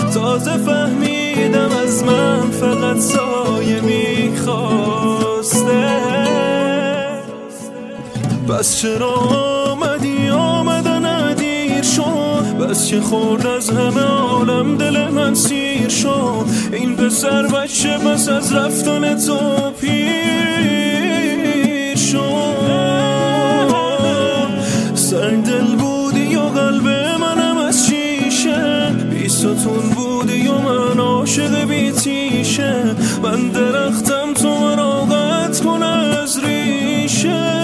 تازه فهمیدم از من فقط سایه میخواسته. بس چرا آمدن دیر شد، بس که خورد از همه عالم دل من سیر شد. این پسر بچه بس از رفتن تو پیر شد. سنگ دل بودی و قلب منم از شیشه، بی ستون بودی و من عاشق بی تیشه. من درختم تو من قطع کن از ریشه.